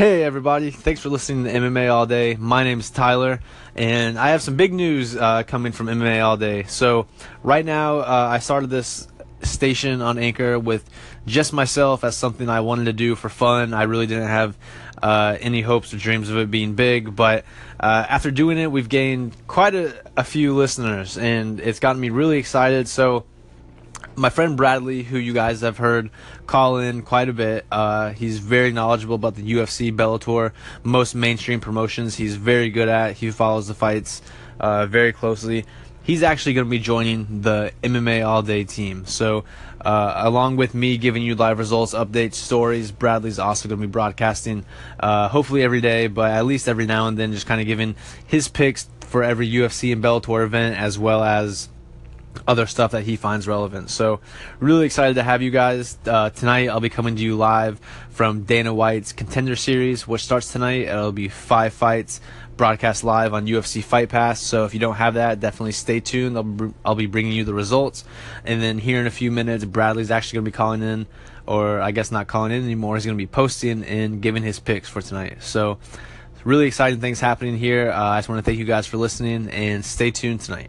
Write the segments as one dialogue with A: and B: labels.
A: Hey everybody, thanks for listening to MMA All Day. My name is Tyler, and I have some big news coming from MMA All Day. So right now, I started this station on Anchor with just myself as something I wanted to do for fun. I really didn't have any hopes or dreams of it being big, but after doing it, we've gained quite a few listeners, and it's gotten me really excited. So my friend Bradley, who you guys have heard call in quite a bit, he's very knowledgeable about the UFC, Bellator, most mainstream promotions. He's very good at. He follows the fights very closely. He's actually going to be joining the MMA All Day team. So along with me giving you live results, updates, stories, Bradley's also going to be broadcasting hopefully every day, but at least every now and then, just kind of giving his picks for every UFC and Bellator event, as well as other stuff that he finds relevant. So really excited to have you guys. Tonight I'll be coming to you live from Dana White's Contender Series, which starts tonight. It'll be 5 fights broadcast live on UFC Fight Pass. So if you don't have that, definitely stay tuned. I'll be bringing you the results. And then here in a few minutes, Bradley's actually going to be calling in, or I guess not calling in anymore. He's going to be posting and giving his picks for tonight. So really exciting things happening here. I just want to thank you guys for listening, and stay tuned tonight.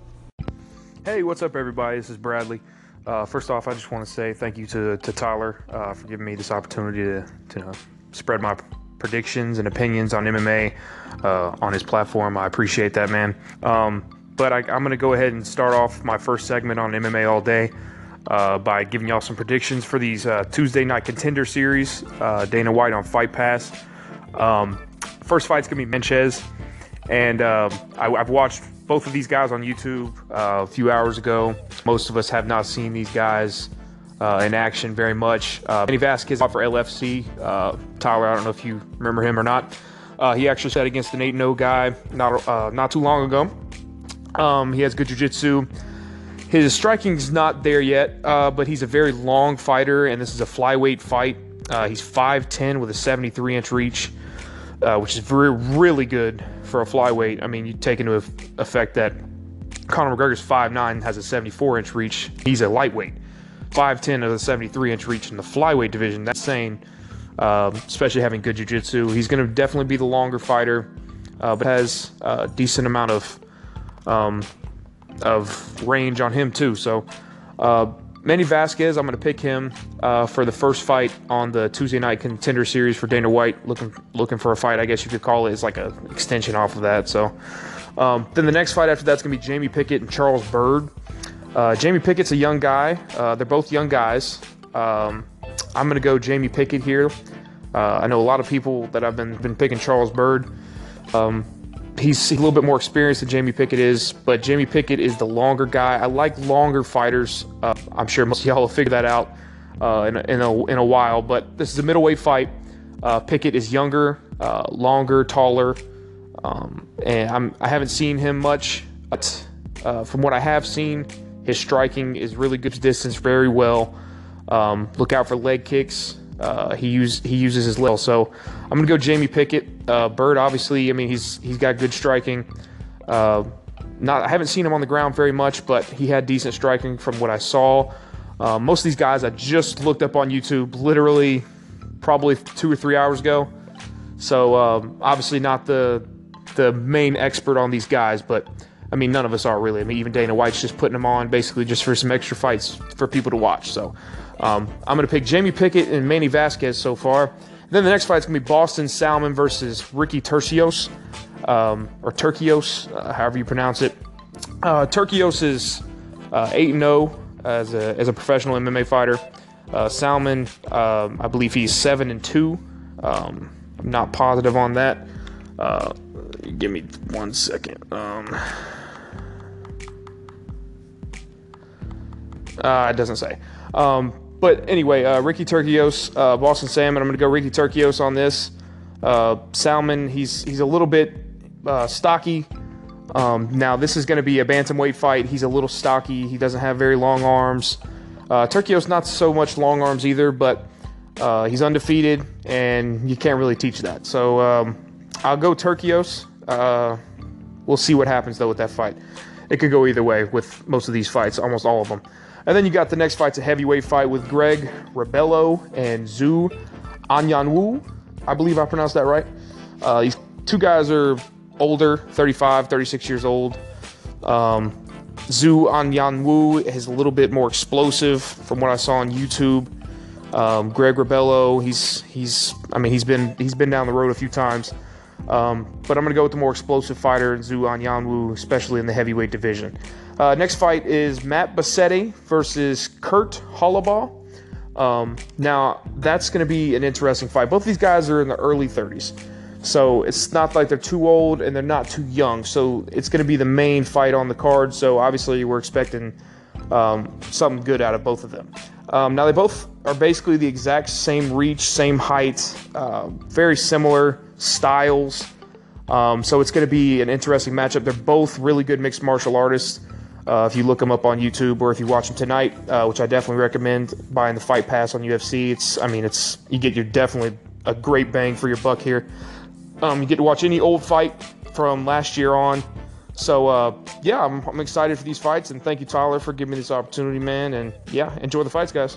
B: Hey, what's up, everybody? This is Bradley. First off, I just want to say thank you to Tyler for giving me this opportunity to spread my predictions and opinions on MMA on his platform. I appreciate that, man. But I'm going to go ahead and start off my first segment on MMA All Day by giving y'all some predictions for these Tuesday night Contender Series, Dana White on Fight Pass. First fight's going to be Menchez, and I've watched both of these guys on YouTube a few hours ago. Most of us have not seen these guys in action very much. Manny Vasquez fought for LFC. Tyler, I don't know if you remember him or not. He actually fought against an 8-0 guy not too long ago. He has good jiu-jitsu. His striking's not there yet, but he's a very long fighter, and this is a flyweight fight. He's 5'10" with a 73-inch reach, which is really good for a flyweight. I mean, you take into effect that Conor McGregor's 5'9", has a 74-inch reach. He's a lightweight. 5'10" with a 73-inch reach in the flyweight division. That's insane, especially having good jiu-jitsu. He's going to definitely be the longer fighter, but has a decent amount of range on him too. So Manny Vasquez, I'm going to pick him for the first fight on the Tuesday night Contender Series for Dana White. Looking for a fight, I guess you could call it. It's like an extension off of that. So then the next fight after that's going to be Jamie Pickett and Charles Byrd. Jamie Pickett's a young guy. They're both young guys. I'm going to go Jamie Pickett here. I know a lot of people that have been picking Charles Byrd. He's a little bit more experienced than Jamie Pickett is, but Jamie Pickett is the longer guy. I like longer fighters. I'm sure most of y'all will figure that out in a while, but this is a middleweight fight. Pickett is younger, longer, taller, and I haven't seen him much, but from what I have seen, his striking is really good distance, very well. Look out for leg kicks. He uses his legs. So I'm gonna go Jamie Pickett. Byrd, obviously, I mean he's got good striking. I haven't seen him on the ground very much, but he had decent striking from what I saw. Most of these guys I just looked up on YouTube, literally probably 2 or 3 hours ago. So obviously not the main expert on these guys, but I mean none of us are really. I mean even Dana White's just putting them on basically just for some extra fights for people to watch. So I'm going to pick Jamie Pickett and Manny Vasquez so far. And then the next fight's going to be Boston Salmon versus Ricky Turcios, or Turcios, however you pronounce it. Turcios is 8-0 as a professional MMA fighter. Salmon, I believe he's 7-2. I'm not positive on that. Give me 1 second. It doesn't say. But anyway, Ricky Turcios, Boston Salmon. I'm going to go Ricky Turcios on this. Salmon, he's a little bit stocky. Now, this is going to be a bantamweight fight. He's a little stocky. He doesn't have very long arms. Turcios, not so much long arms either, but he's undefeated, and you can't really teach that. So I'll go Turcios. We'll see what happens, though, with that fight. It could go either way with most of these fights, almost all of them. And then you got the next fight's a heavyweight fight with Greg Rebello and Zhu Anyanwu. I believe I pronounced that right. These two guys are older, 35, 36 years old. Zhu Anyanwu is a little bit more explosive from what I saw on YouTube. Greg Rebello, he's been down the road a few times. But I'm going to go with the more explosive fighter, Zhu Anyanwu, especially in the heavyweight division. Next fight is Matt Bassetti versus Kurt Hollabaugh. Now, that's going to be an interesting fight. Both these guys are in the early 30s. So it's not like they're too old and they're not too young. So it's going to be the main fight on the card. So obviously we're expecting something good out of both of them. Now, they both are basically the exact same reach, same height, very similar styles. So it's going to be an interesting matchup. They're both really good mixed martial artists. If you look them up on YouTube or if you watch them tonight, which I definitely recommend buying the Fight Pass on UFC. You get definitely a great bang for your buck here. You get to watch any old fight from last year on. So, yeah, I'm excited for these fights, and thank you, Tyler, for giving me this opportunity, man. And, yeah, enjoy the fights, guys.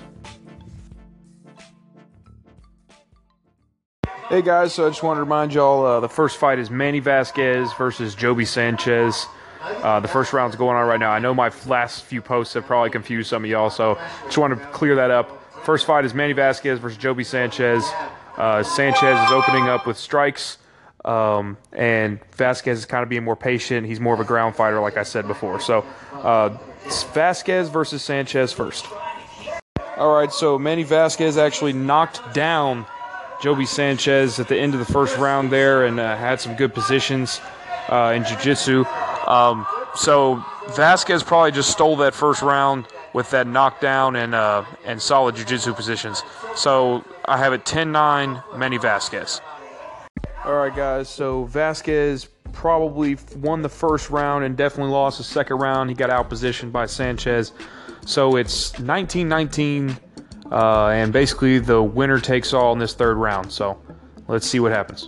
B: Hey, guys, so I just wanted to remind y'all the first fight is Manny Vasquez versus Joby Sanchez. The first round's going on right now. I know my last few posts have probably confused some of y'all, so just wanted to clear that up. First fight is Manny Vasquez versus Joby Sanchez. Sanchez is opening up with strikes. And Vasquez is kind of being more patient. He's more of a ground fighter, like I said before. So, it's Vasquez versus Sanchez first. All right, so Manny Vasquez actually knocked down Joby Sanchez at the end of the first round there and had some good positions in jiu-jitsu. So Vasquez probably just stole that first round with that knockdown and solid jiu-jitsu positions. So I have it 10-9 Manny Vasquez. All right, guys, so Vasquez probably won the first round and definitely lost the second round. He got outpositioned by Sanchez. So it's 19-19, and basically the winner takes all in this third round. So let's see what happens.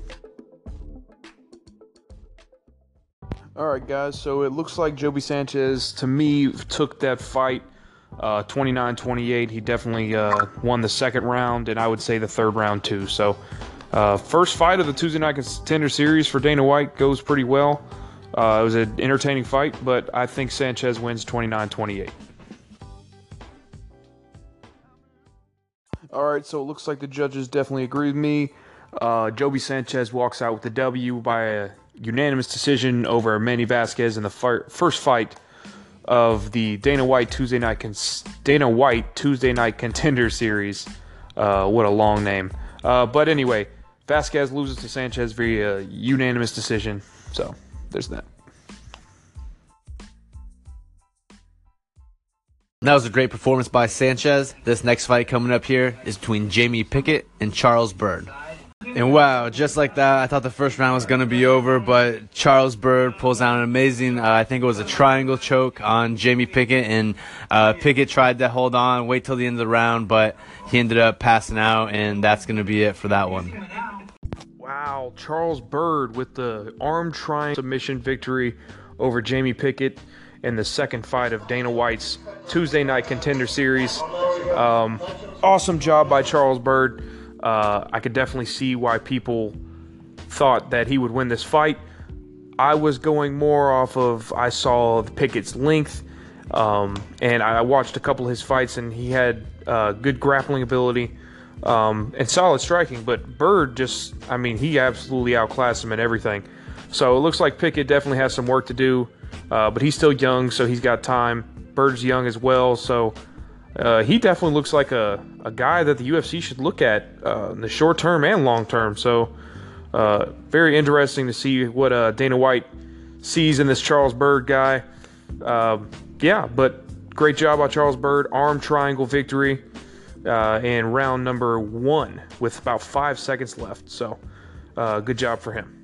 B: All right, guys, so it looks like Joby Sanchez, to me, took that fight 29-28. He definitely won the second round, and I would say the third round too. So first fight of the Tuesday Night Contender Series for Dana White goes pretty well. It was an entertaining fight, but I think Sanchez wins 29-28. All right, so it looks like the judges definitely agree with me. Joby Sanchez walks out with the W by a unanimous decision over Manny Vasquez in the first fight of the Dana White Tuesday Night Contender Series. What a long name. But anyway, Vasquez loses to Sanchez via unanimous decision. So, there's that.
A: That was a great performance by Sanchez. This next fight coming up here is between Jamie Pickett and Charles Byrd. And wow, just like that, I thought the first round was going to be over, but Charles Byrd pulls out an amazing, I think it was a triangle choke on Jamie Pickett, and Pickett tried to hold on, wait till the end of the round, but he ended up passing out, and that's going to be it for that one.
B: Wow, Charles Byrd with the arm triangle submission victory over Jamie Pickett in the second fight of Dana White's Tuesday Night Contender Series. Awesome job by Charles Byrd. I could definitely see why people thought that he would win this fight. I was going more off of, I saw Pickett's length, and I watched a couple of his fights, and he had good grappling ability and solid striking. But Byrd he absolutely outclassed him in everything. So it looks like Pickett definitely has some work to do, but he's still young, so he's got time. Byrd's young as well, so he definitely looks like a guy that the UFC should look at in the short term and long term. So very interesting to see what Dana White sees in this Charles Byrd guy. But great job by Charles Byrd. Arm triangle victory in round number 1 with about 5 seconds left. So good job for him.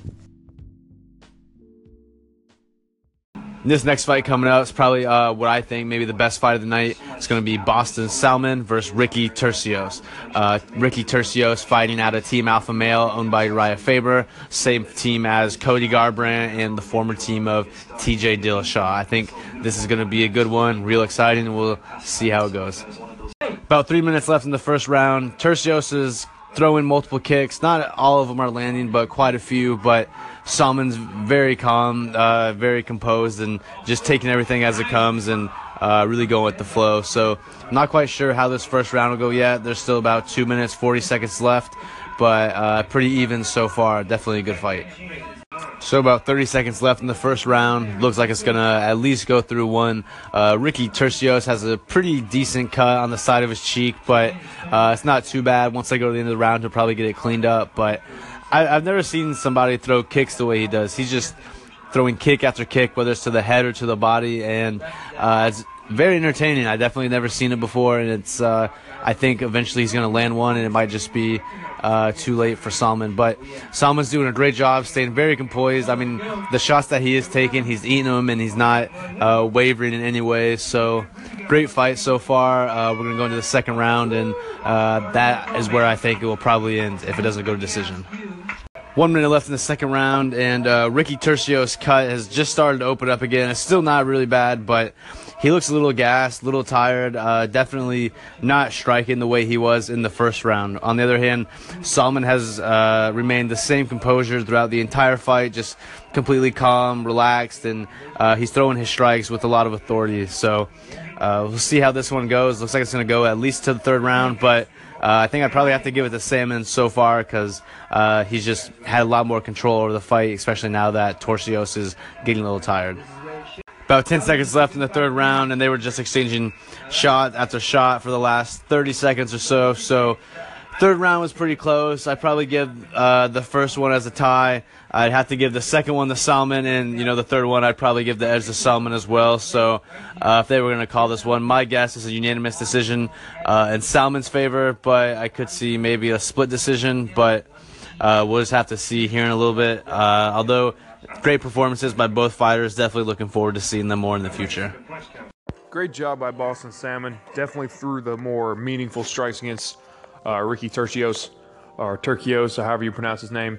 A: This next fight coming out is probably what I think maybe the best fight of the night. It's going to be Boston Salmon versus Ricky Turcios. Ricky Turcios fighting out of Team Alpha Male owned by Uriah Faber, same team as Cody Garbrandt and the former team of TJ Dillashaw. I think this is going to be a good one, real exciting, and we'll see how it goes. About 3 minutes left in the first round. Turcios is throwing multiple kicks. Not all of them are landing, but quite a few. But Salman's very calm, very composed, and just taking everything as it comes and really going with the flow. So I'm not quite sure how this first round will go yet. There's still about 2 minutes, 40 seconds left, but pretty even so far. Definitely a good fight. So about 30 seconds left in the first round. Looks like it's going to at least go through one. Ricky Turcios has a pretty decent cut on the side of his cheek, but it's not too bad. Once they go to the end of the round, he'll probably get it cleaned up. But I've never seen somebody throw kicks the way he does. He's just throwing kick after kick, whether it's to the head or to the body, and it's very entertaining. I definitely never seen it before, and it's I think eventually he's going to land one, and it might just be too late for Salman. But Salman's doing a great job, staying very composed. I mean, the shots that he is taking, he's eating them, and he's not wavering in any way. So great fight so far. We're going to go into the second round, and that is where I think it will probably end if it doesn't go to decision. 1 minute left in the second round, and Ricky Turcios' cut has just started to open up again. It's still not really bad, but he looks a little gassed, a little tired, definitely not striking the way he was in the first round. On the other hand, Salman has remained the same composure throughout the entire fight, just completely calm, relaxed, and he's throwing his strikes with a lot of authority. So we'll see how this one goes. Looks like it's going to go at least to the third round, but I think I'd probably have to give it to Salman so far because he's just had a lot more control over the fight, especially now that Turcios is getting a little tired. About 10 seconds left in the third round, and they were just exchanging shot after shot for the last 30 seconds or so. So third round was pretty close. I'd probably give the first one as a tie. I'd have to give the second one to Salman, and the third one I'd probably give the edge to Salman as well. So if they were going to call this one, my guess is a unanimous decision in Salman's favor, but I could see maybe a split decision, but we'll just have to see here in a little bit. Although great performances by both fighters, definitely looking forward to seeing them more in the future.
B: Great job by Boston Salmon. Definitely threw the more meaningful strikes against Ricky Turcios, or Turcios, or however you pronounce his name.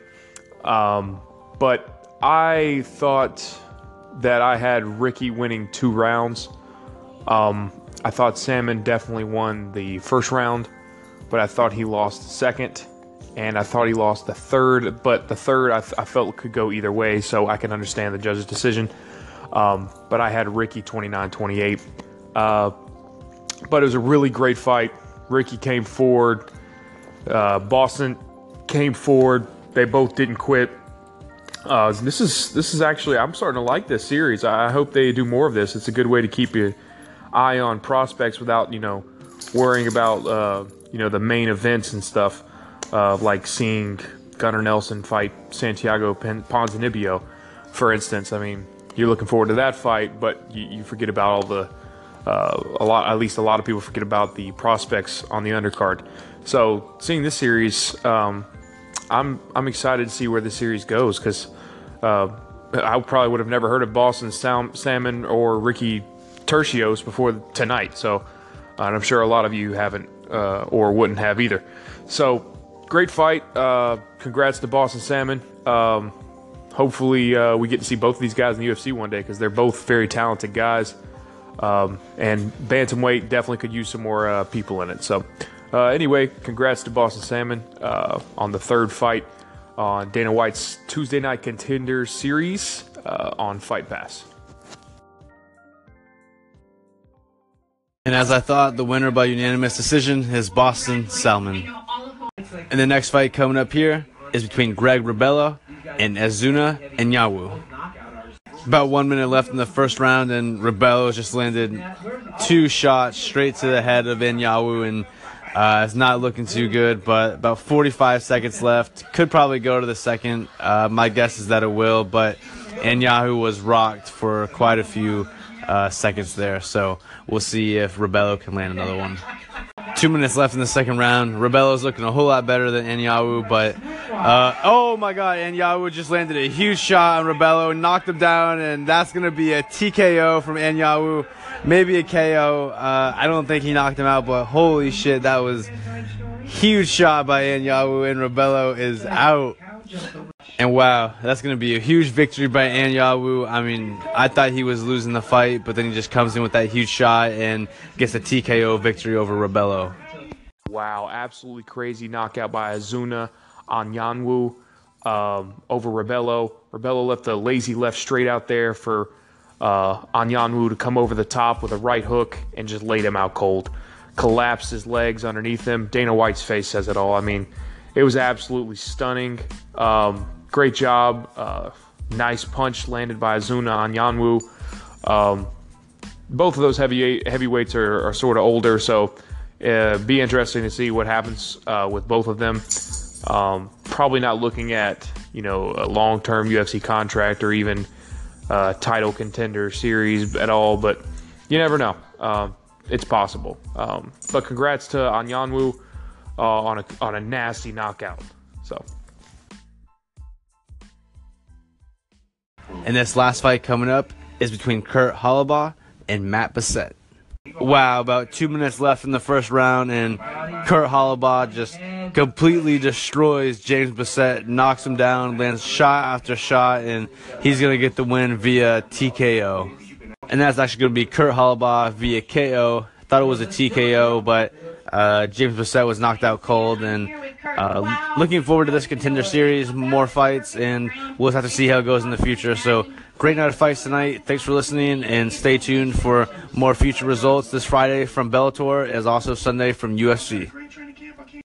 B: But I thought that I had Ricky winning 2 rounds. I thought Salmon definitely won the first round, but I thought he lost the second, and I thought he lost the third, but the third I felt could go either way, so I can understand the judge's decision. But I had Ricky 29-28. But it was a really great fight. Ricky came forward. Boston came forward. They both didn't quit. This is actually, I'm starting to like this series. I hope they do more of this. It's a good way to keep your eye on prospects without, worrying about, the main events and stuff, like seeing Gunnar Nelson fight Santiago Ponzinibbio, for instance. I mean, you're looking forward to that fight, but you forget about all the, at least a lot of people forget about the prospects on the undercard. So seeing this series, I'm excited to see where this series goes, because I probably would have never heard of Boston Salmon or Ricky Turcios before tonight. So, and I'm sure a lot of you haven't or wouldn't have either. So, great fight. Congrats to Boston Salmon. Hopefully, we get to see both of these guys in the UFC one day, because they're both very talented guys. And bantamweight definitely could use some more people in it. So, anyway, congrats to Boston Salmon on the third fight on Dana White's Tuesday Night Contender Series on Fight Pass.
A: And as I thought, the winner by unanimous decision is Boston Salmon. And the next fight coming up here is between Greg Rebello and Ezuna Enyawu. About 1 minute left in the first round, and Rebello just landed 2 shots straight to the head of Enyawu, and it's not looking too good. But about 45 seconds left. Could probably go to the second. My guess is that it will, but Enyawu was rocked for quite a few seconds there, so we'll see if Rebello can land another one. 2 minutes left in the second round. Rebello's looking a whole lot better than Enyawu, but oh my god, Enyawu just landed a huge shot on Rebello, knocked him down, and that's going to be a TKO from Enyawu, maybe a KO. I don't think he knocked him out, but holy shit, that was huge shot by Enyawu, and Rebello is out. And wow, that's going to be a huge victory by Enyawu. I mean, I thought he was losing the fight, but then he just comes in with that huge shot and gets a TKO victory over Rebello.
B: wow, absolutely crazy knockout by Azuna Anyanwu over Rebello. Rebello left a lazy left straight out there for Anyanwu to come over the top with a right hook and just laid him out cold. Collapsed his legs underneath him. Dana White's face says it all. I mean, it was absolutely stunning. Great job. Nice punch landed by Azuna Anyanwu. Both of those heavyweights are sort of older, so be interesting to see what happens with both of them. Probably not looking at a long-term UFC contract or even title contender series at all, but you never know. It's possible. But congrats to Anyanwu on a nasty knockout. So.
A: And this last fight coming up is between Kurt Holobaugh and Matt Bessette. Wow, about 2 minutes left in the first round, and Kurt Holobaugh just completely destroys James Bessette, knocks him down, lands shot after shot, and he's going to get the win via TKO. And that's actually going to be Kurt Holobaugh via KO. Thought it was a TKO, but James Bessette was knocked out cold. And looking forward to this contender series, more fights, and we'll have to see how it goes in the future. So great night of fights tonight. Thanks for listening, and stay tuned for more future results this Friday from Bellator, as also Sunday from UFC.